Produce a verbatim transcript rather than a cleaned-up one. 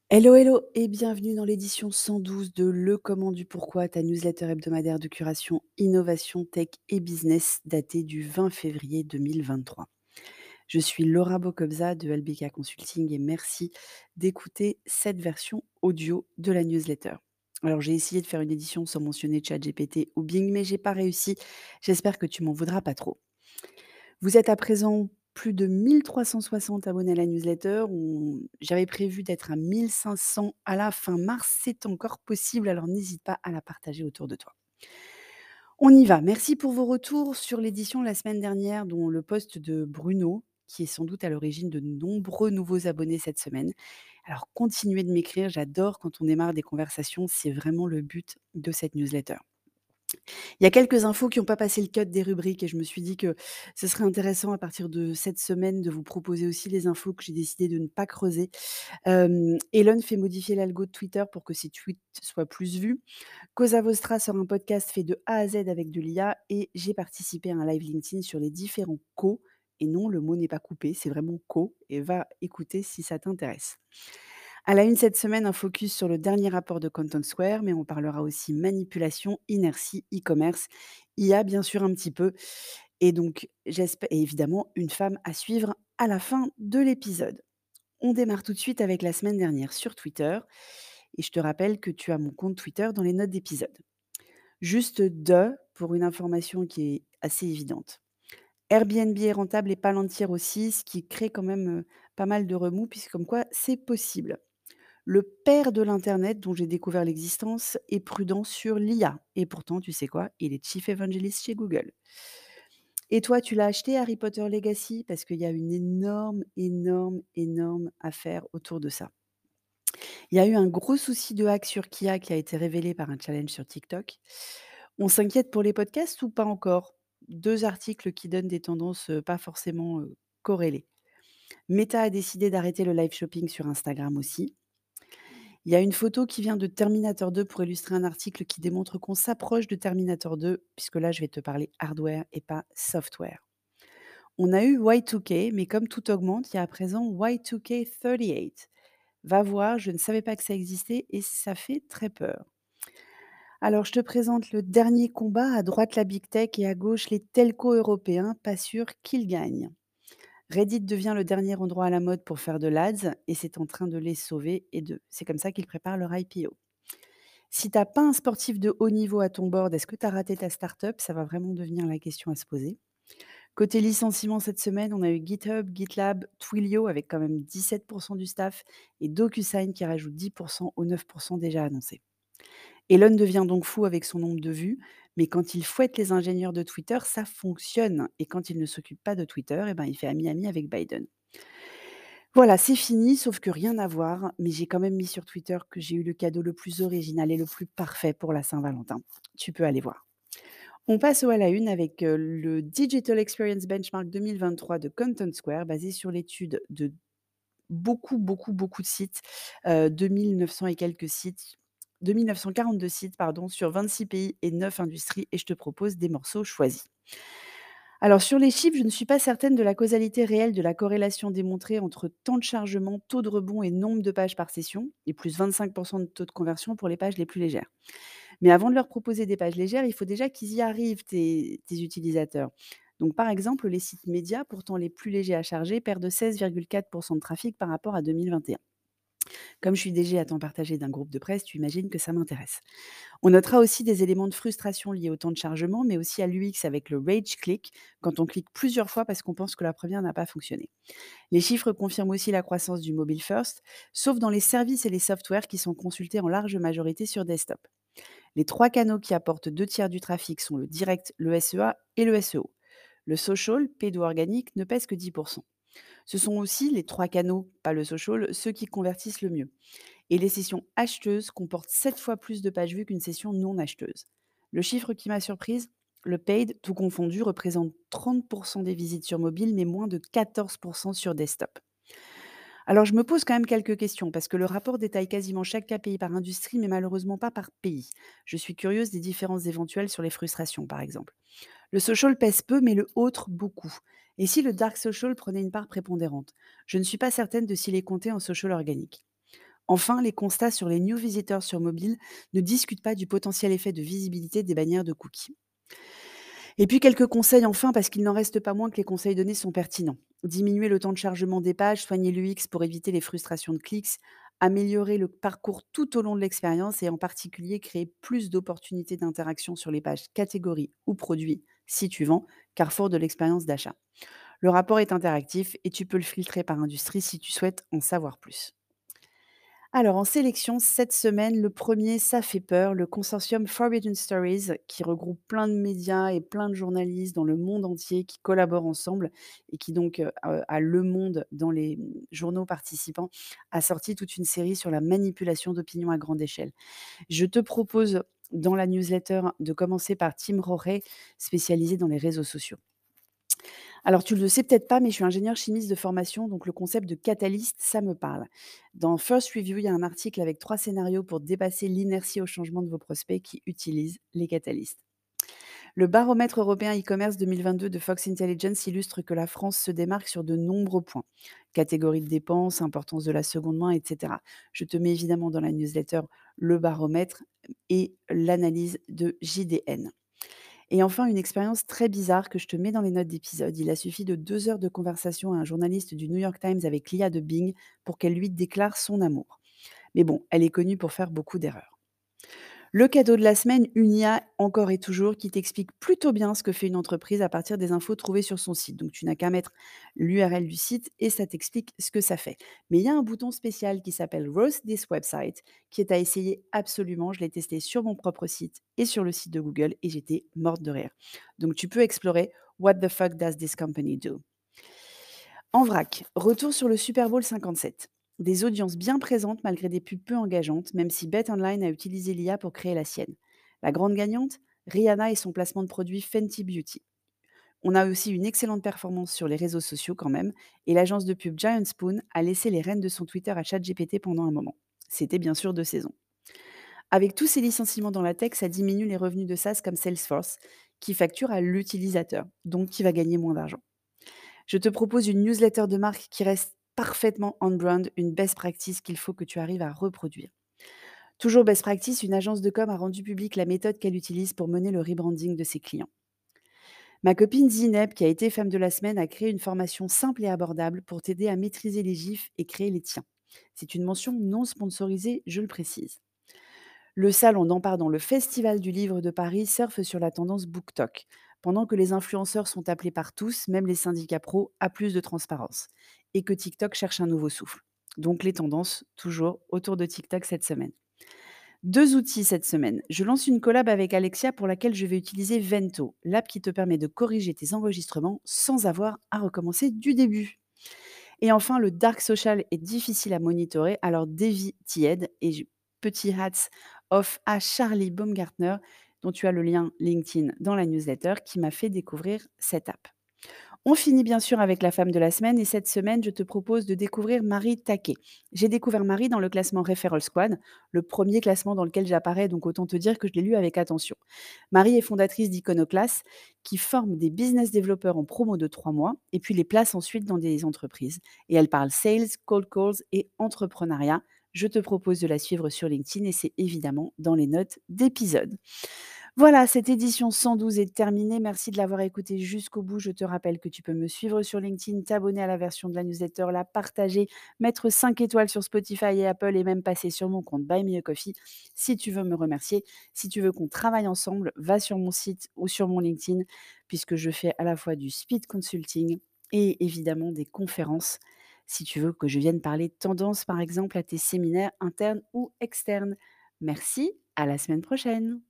Hello, hello et bienvenue dans l'édition cent douze de Le Comment du Pourquoi, ta newsletter hebdomadaire de curation, innovation, tech et business datée du vingt février deux mille vingt-trois. Je suis Laura Bocobza de L B K Consulting et merci d'écouter cette version audio de la newsletter. Alors j'ai essayé de faire une édition sans mentionner ChatGPT ou Bing, mais j'ai pas réussi. J'espère que tu m'en voudras pas trop. Vous êtes à présent plus de mille trois cent soixante abonnés à la newsletter. On J'avais prévu d'être à mille cinq cents à la fin mars. C'est encore possible, alors n'hésite pas à la partager autour de toi. On y va. Merci pour vos retours sur l'édition la semaine dernière, dont le post de Bruno, qui est sans doute à l'origine de nombreux nouveaux abonnés cette semaine. Alors continuez de m'écrire, j'adore quand on démarre des conversations, c'est vraiment le but de cette newsletter. Il y a quelques infos qui n'ont pas passé le cut des rubriques et je me suis dit que ce serait intéressant à partir de cette semaine de vous proposer aussi les infos que j'ai décidé de ne pas creuser. Hem, Elon fait modifier l'algo de Twitter pour que ses tweets soient plus vus. Cosa Vostra sort un podcast fait de A à Z avec de l'I A et j'ai participé à un live LinkedIn sur les différents co et non, le mot n'est pas coupé, c'est vraiment co et va écouter si ça t'intéresse. À la une cette semaine, un focus sur le dernier rapport de Content Square, mais on parlera aussi manipulation, inertie, e-commerce, I A bien sûr un petit peu, et donc j'espère et évidemment une femme à suivre à la fin de l'épisode. On démarre tout de suite avec la semaine dernière sur Twitter, et je te rappelle que tu as mon compte Twitter dans les notes d'épisode. Juste deux pour une information qui est assez évidente. Airbnb est rentable et Palantir aussi, ce qui crée quand même euh, pas mal de remous, puisque comme quoi c'est possible. Le père de l'internet dont j'ai découvert l'existence est prudent sur l'I A et pourtant, tu sais quoi? Il est chief evangelist chez Google. Et toi, tu l'as acheté Harry Potter Legacy? Parce qu'il y a une énorme, énorme, énorme affaire autour de ça. Il y a eu un gros souci de hack sur Kia qui a été révélé par un challenge sur TikTok. On s'inquiète pour les podcasts ou pas encore? Deux articles qui donnent des tendances, heu, pas forcément, heu, corrélées. Meta a décidé d'arrêter le live shopping sur Instagram aussi. Il y a une photo qui vient de Terminator deux pour illustrer un article qui démontre qu'on s'approche de Terminator deux, puisque là, je vais te parler hardware et pas software. On a eu Y deux K, mais comme tout augmente, il y a à présent Y deux K trente-huit. Va voir, je ne savais pas que ça existait et ça fait très peur. Alors, je te présente le dernier combat, à droite la big tech et à gauche les telcos européens, pas sûr qu'ils gagnent. Reddit devient le dernier endroit à la mode pour faire de l'Ads et c'est en train de les sauver et de c'est comme ça qu'ils préparent leur I P O. Si tu as pas un sportif de haut niveau à ton board, est-ce que tu as raté ta startup? Ça va vraiment devenir la question à se poser. Côté licenciement cette semaine, on a eu GitHub, GitLab, Twilio avec quand même dix-sept pour cent du staff et DocuSign qui rajoute dix pour cent aux neuf pour cent déjà annoncés. Elon devient donc fou avec son nombre de vues, mais quand il fouette les ingénieurs de Twitter, ça fonctionne. Et quand il ne s'occupe pas de Twitter, eh ben, il fait ami-ami avec Biden. Voilà, c'est fini, sauf que rien à voir, mais j'ai quand même mis sur Twitter que j'ai eu le cadeau le plus original et le plus parfait pour la Saint-Valentin. Tu peux aller voir. On passe au à la une avec euh, le Digital Experience Benchmark deux mille vingt-trois de Content Square, basé sur l'étude de beaucoup, beaucoup, beaucoup de sites, heu, deux mille neuf cents et quelques sites, deux mille neuf cent quarante-deux sites pardon, sur vingt-six pays et neuf industries et je te propose des morceaux choisis. Alors sur les chiffres, je ne suis pas certaine de la causalité réelle de la corrélation démontrée entre temps de chargement, taux de rebond et nombre de pages par session et plus vingt-cinq de taux de conversion pour les pages les plus légères. Mais avant de leur proposer des pages légères, il faut déjà qu'ils y arrivent, tes, tes utilisateurs. Donc, par exemple, les sites médias, pourtant les plus légers à charger, perdent seize virgule quatre pour cent de trafic par rapport à deux mille vingt et un. Comme je suis D G à temps partagé d'un groupe de presse, tu imagines que ça m'intéresse. On notera aussi des éléments de frustration liés au temps de chargement, mais aussi à l'U X avec le rage click, quand on clique plusieurs fois parce qu'on pense que la première n'a pas fonctionné. Les chiffres confirment aussi la croissance du mobile first, sauf dans les services et les softwares qui sont consultés en large majorité sur desktop. Les trois canaux qui apportent deux tiers du trafic sont le direct, le S E A et le S E O. Le social, pédo-organique, ne pèse que dix pour cent. Ce sont aussi les trois canaux, pas le social, ceux qui convertissent le mieux. Et les sessions acheteuses comportent sept fois plus de pages vues qu'une session non acheteuse. Le chiffre qui m'a surprise, le paid, tout confondu, représente trente pour cent des visites sur mobile, mais moins de quatorze pour cent sur desktop. Alors, je me pose quand même quelques questions parce que le rapport détaille quasiment chaque K P I par industrie, mais malheureusement pas par pays. Je suis curieuse des différences éventuelles sur les frustrations, par exemple. Le social pèse peu, mais le autre beaucoup. Et si le dark social prenait une part prépondérante? Je ne suis pas certaine de s'il est compté en social organique. Enfin, les constats sur les new visitors sur mobile ne discutent pas du potentiel effet de visibilité des bannières de cookies. Et puis quelques conseils enfin, parce qu'il n'en reste pas moins que les conseils donnés sont pertinents. Diminuer le temps de chargement des pages, soigner l'U X pour éviter les frustrations de clics, améliorer le parcours tout au long de l'expérience et en particulier créer plus d'opportunités d'interaction sur les pages catégories ou produits si tu vends, carrefour de l'expérience d'achat. Le rapport est interactif et tu peux le filtrer par industrie si tu souhaites en savoir plus. Alors, en sélection, cette semaine, le premier, ça fait peur, le consortium Forbidden Stories, qui regroupe plein de médias et plein de journalistes dans le monde entier qui collaborent ensemble et qui donc euh, euh, a Le Monde dans les mm, journaux participants, a sorti toute une série sur la manipulation d'opinion à grande échelle. Je te propose dans la newsletter de commencer par Tim Roret, spécialisé dans les réseaux sociaux. Alors, tu le sais peut-être pas, mais je suis ingénieure chimiste de formation, donc le concept de catalyste, ça me parle. Dans First Review, il y a un article avec trois scénarios pour dépasser l'inertie au changement de vos prospects qui utilisent les catalystes. Le baromètre européen e-commerce deux mille vingt-deux de Fox Intelligence illustre que la France se démarque sur de nombreux points. Catégorie de dépenses, importance de la seconde main, et cetera. Je te mets évidemment dans la newsletter le baromètre et l'analyse de J D N. Et enfin, une expérience très bizarre que je te mets dans les notes d'épisode. Il a suffi de deux heures de conversation à un journaliste du New York Times avec l'I A de Bing pour qu'elle lui déclare son amour. Mais bon, elle est connue pour faire beaucoup d'erreurs. Le cadeau de la semaine, une I A encore et toujours qui t'explique plutôt bien ce que fait une entreprise à partir des infos trouvées sur son site. Donc tu n'as qu'à mettre l'U R L du site et ça t'explique ce que ça fait. Mais il y a un bouton spécial qui s'appelle Roast This Website qui est à essayer absolument. Je l'ai testé sur mon propre site et sur le site de Google et j'étais morte de rire. Donc tu peux explorer What the fuck does this company do? En vrac, retour sur le Super Bowl cinquante-sept. Des audiences bien présentes malgré des pubs peu engageantes, même si Bet Online a utilisé l'I A pour créer la sienne. La grande gagnante, Rihanna et son placement de produit Fenty Beauty. On a aussi une excellente performance sur les réseaux sociaux quand même, et l'agence de pub Giant Spoon a laissé les rênes de son Twitter à ChatGPT pendant un moment. C'était bien sûr de saison. Avec tous ces licenciements dans la tech, ça diminue les revenus de SaaS comme Salesforce, qui facture à l'utilisateur, donc qui va gagner moins d'argent. Je te propose une newsletter de marque qui reste parfaitement on-brand, une best practice qu'il faut que tu arrives à reproduire. Toujours best practice, une agence de com a rendu publique la méthode qu'elle utilise pour mener le rebranding de ses clients. Ma copine Zineb, qui a été femme de la semaine, a créé une formation simple et abordable pour t'aider à maîtriser les gifs et créer les tiens. C'est une mention non sponsorisée, je le précise. Le salon d'Empare dans le Festival du livre de Paris surfe sur la tendance BookTok, pendant que les influenceurs sont appelés par tous, même les syndicats pro, à plus de transparence, et que TikTok cherche un nouveau souffle. Donc les tendances, toujours autour de TikTok cette semaine. Deux outils cette semaine. Je lance une collab avec Alexia pour laquelle je vais utiliser Vento, l'app qui te permet de corriger tes enregistrements sans avoir à recommencer du début. Et enfin, le dark social est difficile à monitorer, alors Davy t'y aide et je- petit hats off à Charlie Baumgartner, dont tu as le lien LinkedIn dans la newsletter, qui m'a fait découvrir cette app. On finit bien sûr avec la femme de la semaine et cette semaine, je te propose de découvrir Marie Taquet. J'ai découvert Marie dans le classement Referral Squad, le premier classement dans lequel j'apparais, donc autant te dire que je l'ai lu avec attention. Marie est fondatrice d'Iconoclass, qui forme des business développeurs en promo de trois mois et puis les place ensuite dans des entreprises. Et elle parle sales, cold calls et entrepreneuriat. Je te propose de la suivre sur LinkedIn et c'est évidemment dans les notes d'épisode. Voilà, cette édition cent douze est terminée. Merci de l'avoir écoutée jusqu'au bout. Je te rappelle que tu peux me suivre sur LinkedIn, t'abonner à la version de la newsletter, la partager, mettre cinq étoiles sur Spotify et Apple et même passer sur mon compte Buy Me a Coffee si tu veux me remercier. Si tu veux qu'on travaille ensemble, va sur mon site ou sur mon LinkedIn puisque je fais à la fois du speed consulting et évidemment des conférences. Si tu veux que je vienne parler de tendance, par exemple, à tes séminaires internes ou externes. Merci, à la semaine prochaine.